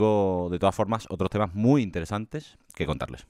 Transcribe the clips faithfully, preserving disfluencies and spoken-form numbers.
Tengo, de todas formas, otros temas muy interesantes que contarles.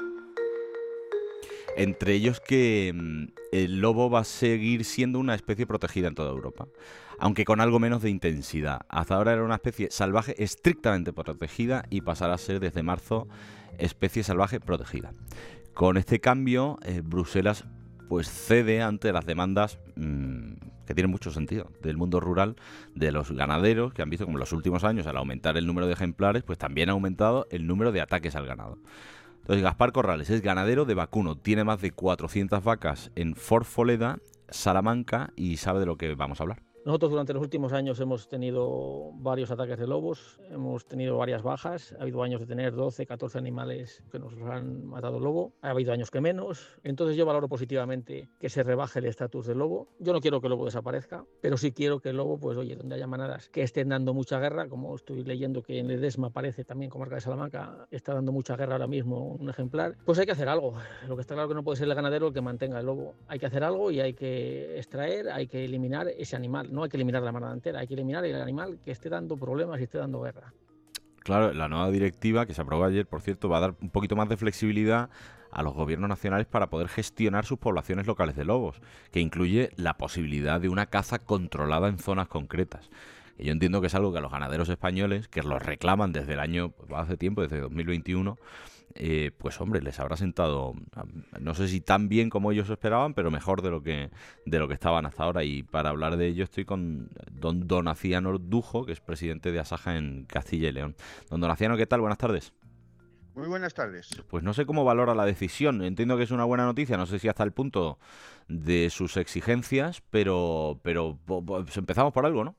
Entre ellos que mm, el lobo va a seguir siendo una especie protegida en toda Europa, aunque con algo menos de intensidad. Hasta ahora era una especie salvaje estrictamente protegida y pasará a ser desde marzo especie salvaje protegida. Con este cambio, eh, Bruselas pues cede ante las demandas mmm, que tienen mucho sentido del mundo rural, de los ganaderos, que han visto como en los últimos años, al aumentar el número de ejemplares, pues también ha aumentado el número de ataques al ganado. Entonces, Gaspar Corrales es ganadero de vacuno, tiene más de cuatrocientas vacas en Forfoleda, Salamanca, y sabe de lo que vamos a hablar. Nosotros durante los últimos años hemos tenido varios ataques de lobos, hemos tenido varias bajas, ha habido años de tener doce, catorce animales que nos han matado el lobo, ha habido años que menos, entonces yo valoro positivamente que se rebaje el estatus del lobo. Yo no quiero que el lobo desaparezca, pero sí quiero que el lobo, pues oye, donde haya manadas que estén dando mucha guerra, como estoy leyendo que en Ledesma parece también, comarca de Salamanca, está dando mucha guerra ahora mismo un ejemplar, pues hay que hacer algo. Lo que está claro que no puede ser el ganadero el que mantenga el lobo, hay que hacer algo y hay que extraer, hay que eliminar ese animal. No hay que eliminar la manada entera, hay que eliminar el animal que esté dando problemas y esté dando guerra. Claro, la nueva directiva, que se aprobó ayer, por cierto, va a dar un poquito más de flexibilidad a los gobiernos nacionales para poder gestionar sus poblaciones locales de lobos, que incluye la posibilidad de una caza controlada en zonas concretas. Y yo entiendo que es algo que a los ganaderos españoles, que los reclaman desde el año, pues, hace tiempo, desde dos mil veintiuno, eh, pues hombre, les habrá sentado, no sé si tan bien como ellos esperaban, pero mejor de lo que de lo que estaban hasta ahora. Y para hablar de ello estoy con don Donaciano Dujo, que es presidente de Asaja en Castilla y León. Don Donaciano, ¿qué tal? Buenas tardes. Muy buenas tardes. Pues no sé cómo valora la decisión. Entiendo que es una buena noticia, no sé si hasta el punto de sus exigencias, pero, pero pues empezamos por algo, ¿no?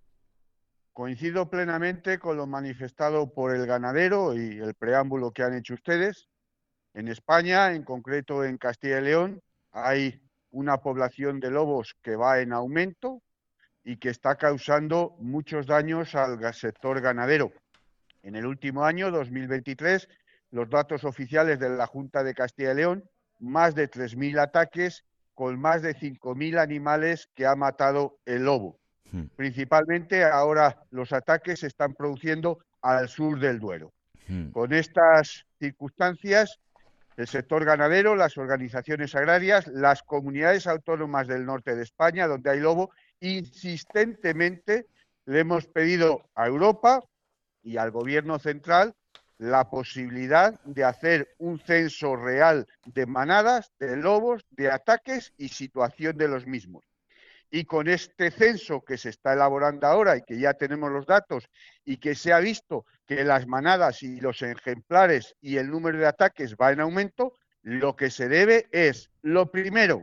Coincido plenamente con lo manifestado por el ganadero y el preámbulo que han hecho ustedes. En España, en concreto en Castilla y León, hay una población de lobos que va en aumento y que está causando muchos daños al sector ganadero. En el último año, dos mil veintitrés, los datos oficiales de la Junta de Castilla y León, más de tres mil ataques con más de cinco mil animales que ha matado el lobo. Hmm. Principalmente ahora los ataques se están produciendo al sur del Duero. Hmm. Con estas circunstancias, el sector ganadero, las organizaciones agrarias, las comunidades autónomas del norte de España, donde hay lobo, insistentemente le hemos pedido a Europa y al gobierno central la posibilidad de hacer un censo real de manadas, de lobos, de ataques y situación de los mismos. Y con este censo que se está elaborando ahora y que ya tenemos los datos y que se ha visto que las manadas y los ejemplares y el número de ataques va en aumento, lo que se debe es, lo primero,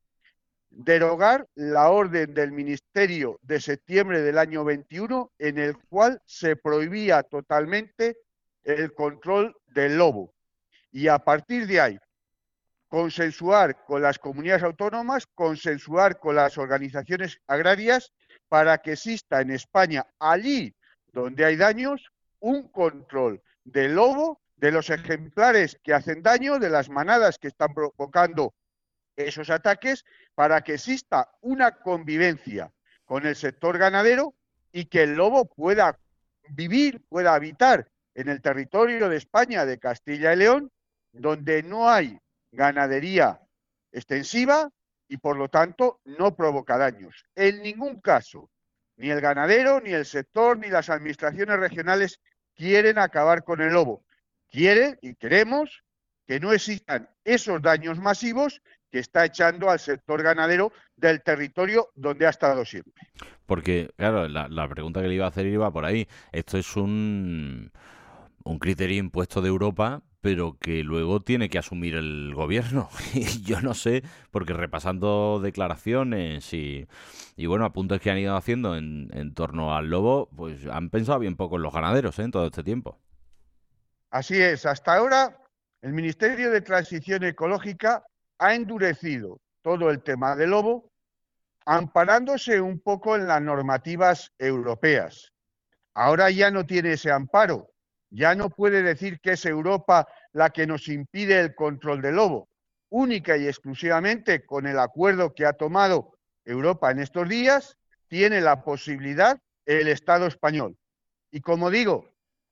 derogar la orden del Ministerio de septiembre del año veintiuno en el cual se prohibía totalmente el control del lobo. Y a partir de ahí, consensuar con las comunidades autónomas, consensuar con las organizaciones agrarias para que exista en España, allí donde hay daños, un control del lobo, de los ejemplares que hacen daño, de las manadas que están provocando esos ataques, para que exista una convivencia con el sector ganadero y que el lobo pueda vivir, pueda habitar en el territorio de España, de Castilla y León, donde no hay ganadería extensiva y por lo tanto no provoca daños. En ningún caso, ni el ganadero, ni el sector, ni las administraciones regionales quieren acabar con el lobo. Quieren y queremos que no existan esos daños masivos que está echando al sector ganadero del territorio donde ha estado siempre. Porque, claro, la, la pregunta que le iba a hacer iba por ahí. Esto es un, un criterio impuesto de Europa, pero que luego tiene que asumir el gobierno. Y yo no sé, porque repasando declaraciones y, y bueno, apuntes que han ido haciendo en, en torno al lobo, pues han pensado bien poco en los ganaderos, ¿eh? En todo este tiempo. Así es, hasta ahora el Ministerio de Transición Ecológica ha endurecido todo el tema del lobo, amparándose un poco en las normativas europeas. Ahora ya no tiene ese amparo, ya no puede decir que es Europa la que nos impide el control del lobo. Única y exclusivamente con el acuerdo que ha tomado Europa en estos días, tiene la posibilidad el Estado español. Y como digo,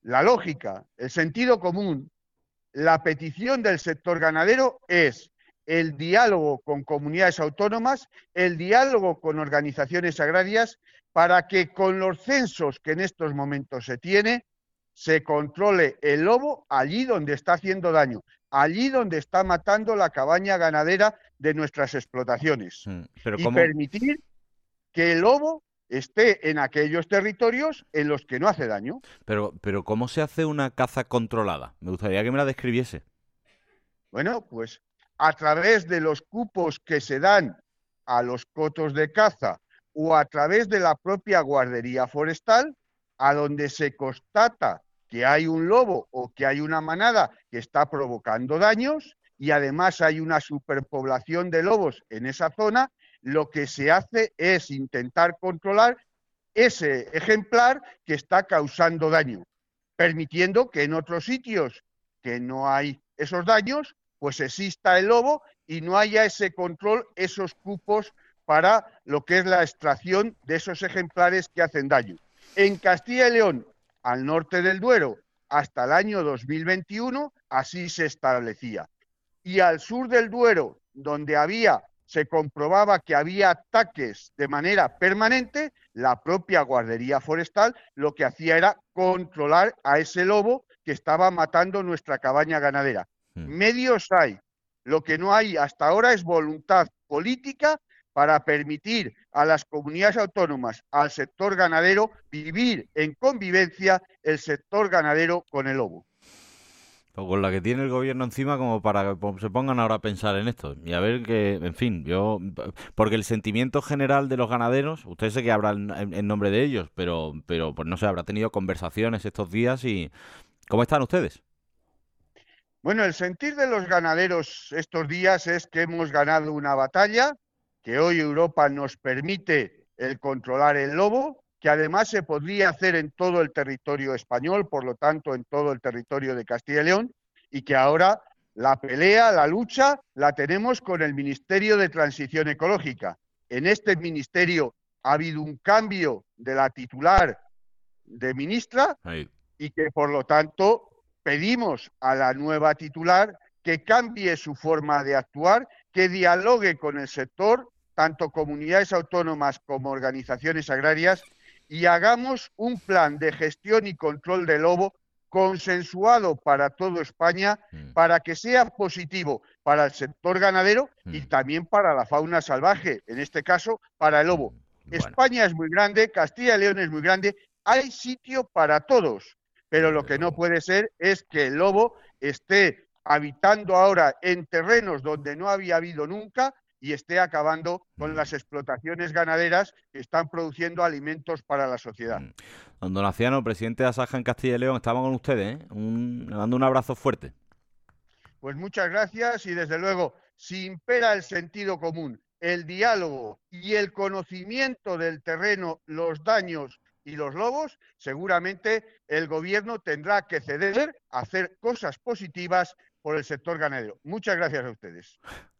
la lógica, el sentido común, la petición del sector ganadero es el diálogo con comunidades autónomas, el diálogo con organizaciones agrarias, para que con los censos que en estos momentos se tiene, se controle el lobo allí donde está haciendo daño, allí donde está matando la cabaña ganadera de nuestras explotaciones, Mm, Pero y ¿cómo? permitir que el lobo esté en aquellos territorios en los que no hace daño. Pero, pero ¿cómo se hace una caza controlada? Me gustaría que me la describiese. Bueno, pues a través de los cupos que se dan a los cotos de caza o a través de la propia guardería forestal, a donde se constata que hay un lobo o que hay una manada que está provocando daños y además hay una superpoblación de lobos en esa zona, lo que se hace es intentar controlar ese ejemplar que está causando daño, permitiendo que en otros sitios que no hay esos daños, pues exista el lobo y no haya ese control, esos cupos para lo que es la extracción de esos ejemplares que hacen daño. En Castilla y León, al norte del Duero, hasta el año dos mil veintiuno, así se establecía. Y al sur del Duero, donde había, se comprobaba que había ataques de manera permanente, la propia guardería forestal lo que hacía era controlar a ese lobo que estaba matando nuestra cabaña ganadera. Mm. Medios hay. Lo que no hay hasta ahora es voluntad política para permitir a las comunidades autónomas, al sector ganadero, vivir en convivencia el sector ganadero con el lobo. O con la que tiene el gobierno encima como para que se pongan ahora a pensar en esto. Y a ver que, en fin, yo... Porque el sentimiento general de los ganaderos, usted sé que habla en, en nombre de ellos, pero, pero pues no sé, habrá tenido conversaciones estos días y... ¿Cómo están ustedes? Bueno, el sentir de los ganaderos estos días es que hemos ganado una batalla, que hoy Europa nos permite el controlar el lobo, que además se podría hacer en todo el territorio español, por lo tanto en todo el territorio de Castilla y León, y que ahora la pelea, la lucha, la tenemos con el Ministerio de Transición Ecológica. En este ministerio ha habido un cambio de la titular de ministra Ahí. y que por lo tanto pedimos a la nueva titular que cambie su forma de actuar, que dialogue con el sector, tanto comunidades autónomas como organizaciones agrarias, y hagamos un plan de gestión y control del lobo consensuado para toda España, Mm. para que sea positivo para el sector ganadero y Mm. también para la fauna salvaje, en este caso para el lobo. Bueno, España es muy grande, Castilla y León es muy grande, hay sitio para todos, pero lo que no puede ser es que el lobo esté habitando ahora en terrenos donde no había habido nunca y esté acabando con las explotaciones ganaderas que están produciendo alimentos para la sociedad. Mm. Don Donaciano, presidente de Asaja en Castilla y León, estamos con ustedes, ¿eh? Un, le mando un abrazo fuerte. Pues muchas gracias y desde luego, si impera el sentido común, el diálogo y el conocimiento del terreno, los daños y los lobos, seguramente el gobierno tendrá que ceder a hacer cosas positivas por el sector ganadero. Muchas gracias a ustedes.